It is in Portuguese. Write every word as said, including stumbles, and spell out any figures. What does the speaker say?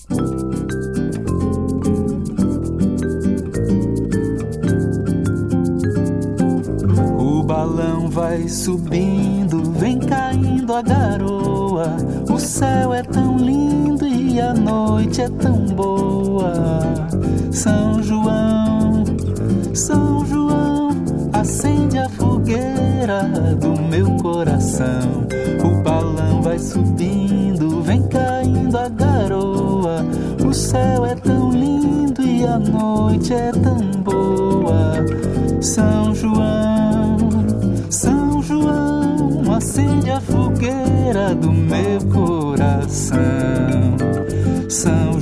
O balão vai subindo, vem caindo a garoa. O céu é tão lindo e a noite é tão boa. São João, São João, acende a fogueira do meu coração. O balão vai subindo, vem caindo a garoa. O céu é tão lindo e a noite é tão boa. São João, São João, acende a fogueira do meu coração. São